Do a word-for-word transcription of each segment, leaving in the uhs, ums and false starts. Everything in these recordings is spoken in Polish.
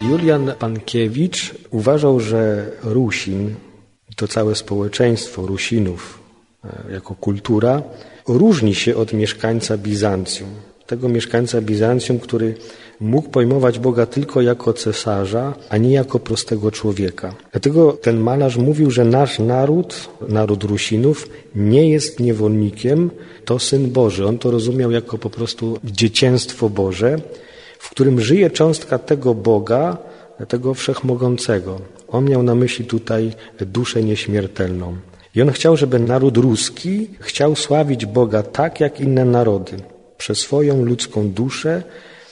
Julian Pankiewicz uważał, że Rusin, to całe społeczeństwo Rusinów jako kultura, różni się od mieszkańca Bizancjum. Tego mieszkańca Bizancjum, który mógł pojmować Boga tylko jako cesarza, a nie jako prostego człowieka. Dlatego ten malarz mówił, że nasz naród, naród Rusinów, nie jest niewolnikiem, to Syn Boży. On to rozumiał jako po prostu dzieciństwo Boże, w którym żyje cząstka tego Boga, tego Wszechmogącego. On miał na myśli tutaj duszę nieśmiertelną. I on chciał, żeby naród ruski chciał sławić Boga tak, jak inne narody, przez swoją ludzką duszę,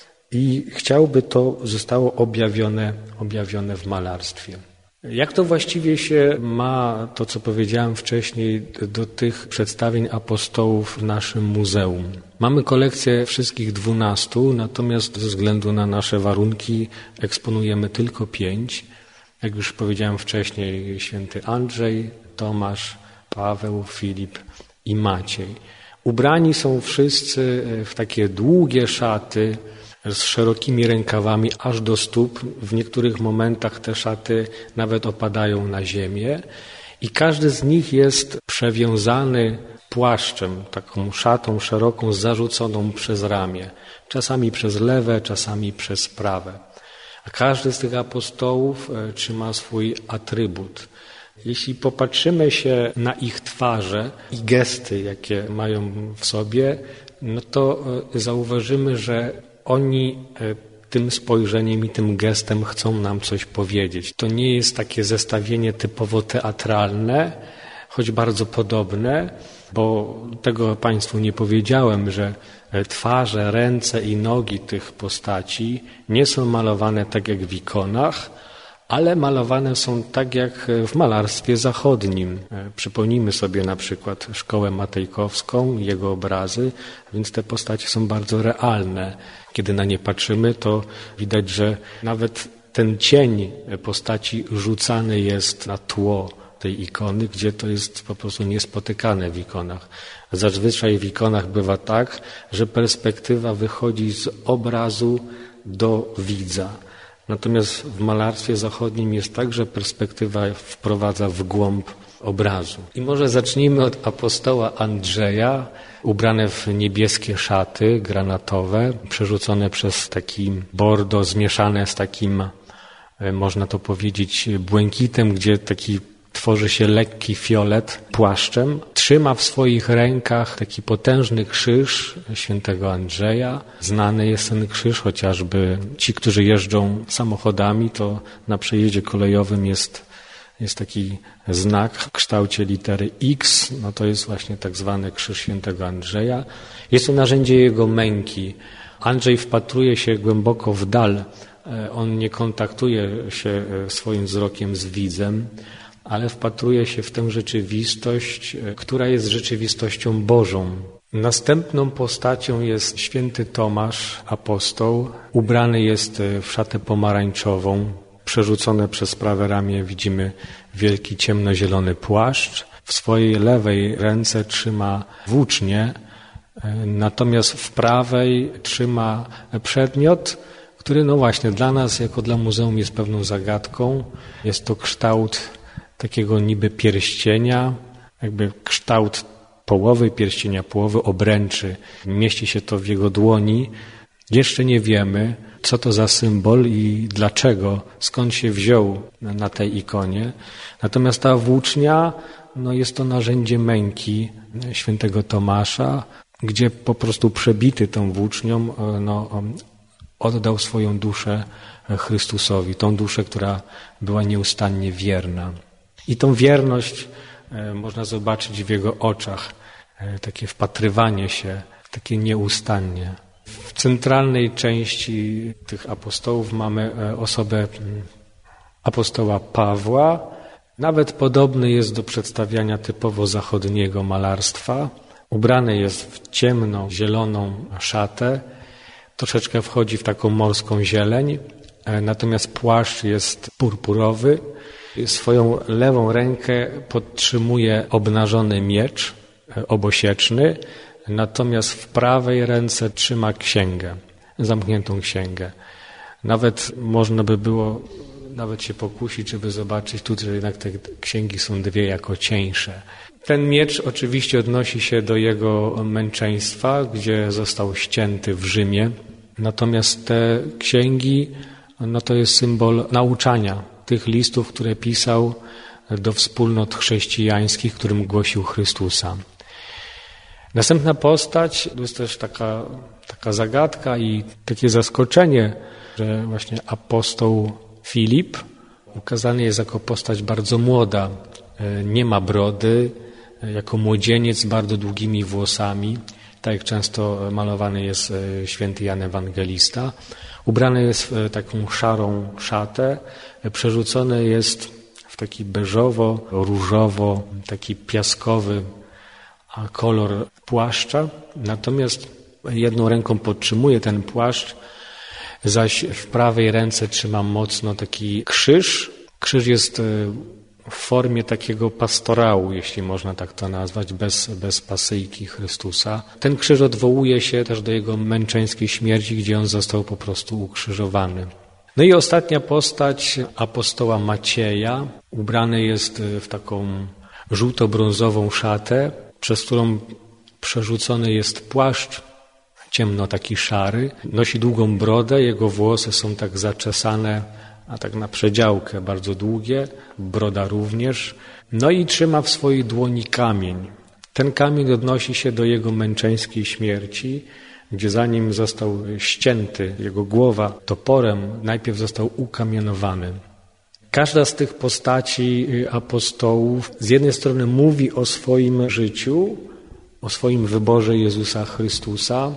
i chciałby to zostało objawione, objawione w malarstwie. Jak to właściwie się ma, to co powiedziałem wcześniej, do tych przedstawień apostołów w naszym muzeum? Mamy kolekcję wszystkich dwunastu, natomiast ze względu na nasze warunki eksponujemy tylko pięć. Jak już powiedziałem wcześniej, święty Andrzej, Tomasz, Paweł, Filip i Maciej. Ubrani są wszyscy w takie długie szaty z szerokimi rękawami aż do stóp. W niektórych momentach te szaty nawet opadają na ziemię i każdy z nich jest przewiązany płaszczem, taką szatą szeroką zarzuconą przez ramię. Czasami przez lewe, czasami przez prawe. A każdy z tych apostołów trzyma swój atrybut. Jeśli popatrzymy się na ich twarze i gesty, jakie mają w sobie, no to zauważymy, że oni tym spojrzeniem i tym gestem chcą nam coś powiedzieć. To nie jest takie zestawienie typowo teatralne, choć bardzo podobne, bo tego Państwu nie powiedziałem, że twarze, ręce i nogi tych postaci nie są malowane tak jak w ikonach, ale malowane są tak jak w malarstwie zachodnim. Przypomnijmy sobie na przykład szkołę matejkowską, jego obrazy, więc te postacie są bardzo realne. Kiedy na nie patrzymy, to widać, że nawet ten cień postaci rzucany jest na tło tej ikony, gdzie to jest po prostu niespotykane w ikonach. Zazwyczaj w ikonach bywa tak, że perspektywa wychodzi z obrazu do widza. Natomiast w malarstwie zachodnim jest tak, że perspektywa wprowadza w głąb obrazu. I może zacznijmy od apostoła Andrzeja, ubrane w niebieskie szaty granatowe, przerzucone przez taki bordo, zmieszane z takim, można to powiedzieć, błękitem, gdzie taki tworzy się lekki fiolet płaszczem. Trzyma w swoich rękach taki potężny krzyż świętego Andrzeja. Znany jest ten krzyż, chociażby ci, którzy jeżdżą samochodami, to na przejeździe kolejowym jest, jest taki znak w kształcie litery X. No to jest właśnie tak zwany krzyż świętego Andrzeja. Jest to narzędzie jego męki. Andrzej wpatruje się głęboko w dal. On nie kontaktuje się swoim wzrokiem z widzem, ale wpatruje się w tę rzeczywistość, która jest rzeczywistością Bożą. Następną postacią jest święty Tomasz, apostoł. Ubrany jest w szatę pomarańczową. Przerzucone przez prawe ramię widzimy wielki ciemnozielony płaszcz. W swojej lewej ręce trzyma włócznię, natomiast w prawej trzyma przedmiot, który no właśnie dla nas, jako dla muzeum, jest pewną zagadką. Jest to kształt takiego niby pierścienia, jakby kształt połowy pierścienia, połowy obręczy. Mieści się to w jego dłoni. Jeszcze nie wiemy, co to za symbol i dlaczego, skąd się wziął na tej ikonie. Natomiast ta włócznia, no jest to narzędzie męki świętego Tomasza, gdzie po prostu przebity tą włócznią, no, oddał swoją duszę Chrystusowi, tą duszę, która była nieustannie wierna. I tą wierność e, można zobaczyć w jego oczach, e, takie wpatrywanie się, takie nieustannie. W centralnej części tych apostołów mamy e, osobę m, apostoła Pawła. Nawet podobny jest do przedstawiania typowo zachodniego malarstwa. Ubrany jest w ciemno-zieloną szatę. Troszeczkę wchodzi w taką morską zieleń, e, natomiast płaszcz jest purpurowy. Swoją lewą rękę podtrzymuje obnażony miecz obosieczny, natomiast w prawej ręce trzyma księgę, zamkniętą księgę. Nawet można by było nawet się pokusić, żeby zobaczyć tu, że jednak te księgi są dwie jako cieńsze. Ten miecz oczywiście odnosi się do jego męczeństwa, gdzie został ścięty w Rzymie. Natomiast te księgi, no to jest symbol nauczania tych listów, które pisał do wspólnot chrześcijańskich, którym głosił Chrystusa. Następna postać, to jest też taka, taka zagadka i takie zaskoczenie, że właśnie apostoł Filip ukazany jest jako postać bardzo młoda. Nie ma brody, jako młodzieniec z bardzo długimi włosami, tak jak często malowany jest święty Jan Ewangelista. Ubrany jest w taką szarą szatę, przerzucony jest w taki beżowo, różowo, taki piaskowy kolor płaszcza. Natomiast jedną ręką podtrzymuje ten płaszcz, zaś w prawej ręce trzyma mocno taki krzyż. Krzyż jest w formie takiego pastorału, jeśli można tak to nazwać, bez, bez pasyjki Chrystusa. Ten krzyż odwołuje się też do jego męczeńskiej śmierci, gdzie on został po prostu ukrzyżowany. No i ostatnia postać apostoła Macieja. Ubrany jest w taką żółto-brązową szatę, przez którą przerzucony jest płaszcz, ciemno taki szary. Nosi długą brodę, jego włosy są tak zaczesane, a tak na przedziałkę, bardzo długie, broda również. No i trzyma w swojej dłoni kamień. Ten kamień odnosi się do jego męczeńskiej śmierci, gdzie zanim został ścięty, jego głowa toporem, najpierw został ukamienowany. Każda z tych postaci apostołów z jednej strony mówi o swoim życiu, o swoim wyborze Jezusa Chrystusa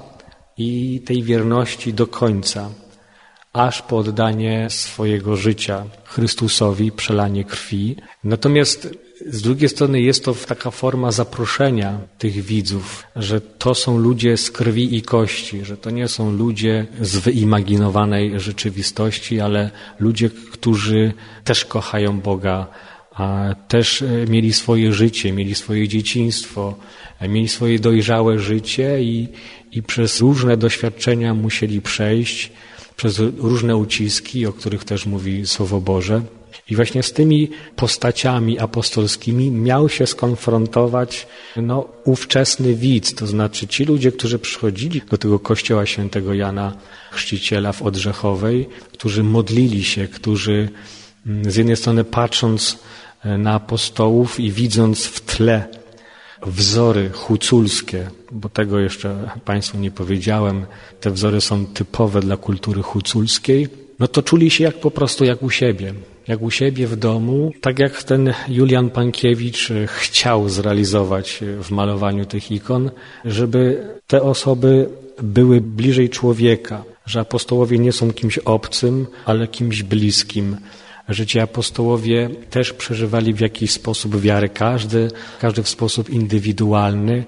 i tej wierności do końca, aż po oddanie swojego życia Chrystusowi, przelanie krwi. Natomiast z drugiej strony jest to taka forma zaproszenia tych widzów, że to są ludzie z krwi i kości, że to nie są ludzie z wyimaginowanej rzeczywistości, ale ludzie, którzy też kochają Boga, a też mieli swoje życie, mieli swoje dzieciństwo, mieli swoje dojrzałe życie i, i przez różne doświadczenia musieli przejść, przez różne uciski, o których też mówi Słowo Boże. I właśnie z tymi postaciami apostolskimi miał się skonfrontować no, ówczesny widz, to znaczy ci ludzie, którzy przychodzili do tego kościoła świętego Jana Chrzciciela w Odrzechowej, którzy modlili się, którzy z jednej strony patrząc na apostołów i widząc w tle wzory huculskie, bo tego jeszcze Państwu nie powiedziałem, te wzory są typowe dla kultury huculskiej, no to czuli się jak po prostu jak u siebie, jak u siebie w domu, tak jak ten Julian Pankiewicz chciał zrealizować w malowaniu tych ikon, żeby te osoby były bliżej człowieka, że apostołowie nie są kimś obcym, ale kimś bliskim, że ci apostołowie też przeżywali w jakiś sposób wiarę, każdy, każdy w sposób indywidualny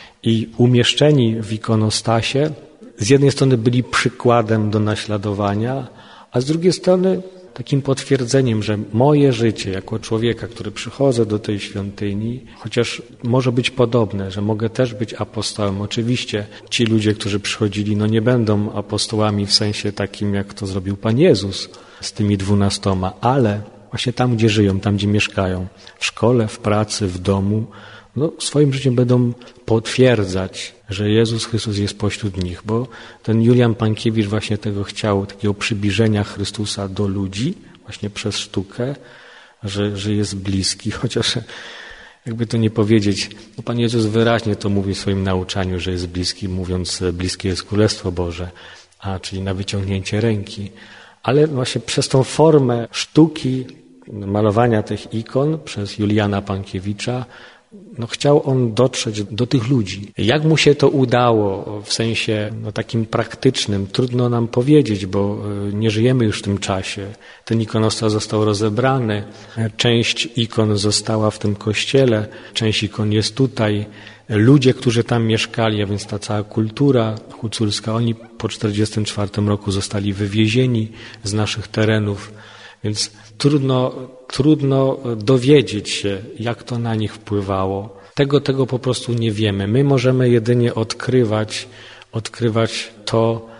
i umieszczeni w ikonostasie z jednej strony byli przykładem do naśladowania, a z drugiej strony takim potwierdzeniem, że moje życie jako człowieka, który przychodzę do tej świątyni, chociaż może być podobne, że mogę też być apostołem. Oczywiście ci ludzie, którzy przychodzili, no nie będą apostołami w sensie takim, jak to zrobił Pan Jezus z tymi dwunastoma, ale właśnie tam, gdzie żyją, tam, gdzie mieszkają, w szkole, w pracy, w domu, no swoim życiem będą potwierdzać, że Jezus Chrystus jest pośród nich, bo ten Julian Pankiewicz właśnie tego chciał, takiego przybliżenia Chrystusa do ludzi, właśnie przez sztukę, że, że jest bliski, chociaż jakby to nie powiedzieć, no Pan Jezus wyraźnie to mówi w swoim nauczaniu, że jest bliski, mówiąc bliskie jest Królestwo Boże, a czyli na wyciągnięcie ręki, ale właśnie przez tą formę sztuki, malowania tych ikon przez Juliana Pankiewicza, no chciał on dotrzeć do tych ludzi. Jak mu się to udało w sensie no, takim praktycznym, trudno nam powiedzieć, bo nie żyjemy już w tym czasie. Ten ikonostas został rozebrany, część ikon została w tym kościele, część ikon jest tutaj. Ludzie, którzy tam mieszkali, a więc ta cała kultura huculska, oni po czterdziestym czwartym roku zostali wywiezieni z naszych terenów, więc trudno, trudno dowiedzieć się, jak to na nich wpływało. Tego, tego po prostu nie wiemy. My możemy jedynie odkrywać, odkrywać to,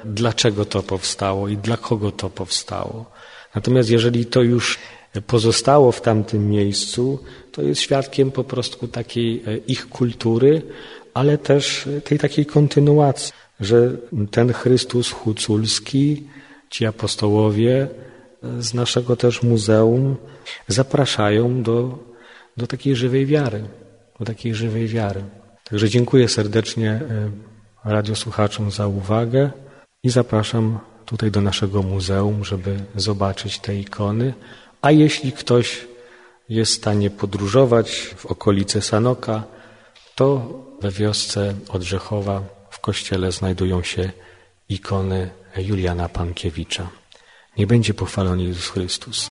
dlaczego to powstało i dla kogo to powstało. Natomiast jeżeli to już pozostało w tamtym miejscu, to jest świadkiem po prostu takiej ich kultury, ale też tej takiej kontynuacji, że ten Chrystus huculski, ci apostołowie z naszego też muzeum zapraszają do, do takiej żywej wiary, do takiej żywej wiary. Także dziękuję serdecznie radiosłuchaczom za uwagę i zapraszam tutaj do naszego muzeum, żeby zobaczyć te ikony. A jeśli ktoś jest w stanie podróżować w okolice Sanoka, to we wiosce Odrzechowa w kościele znajdują się ikony Juliana Pankiewicza. Niech będzie pochwalony Jezus Chrystus.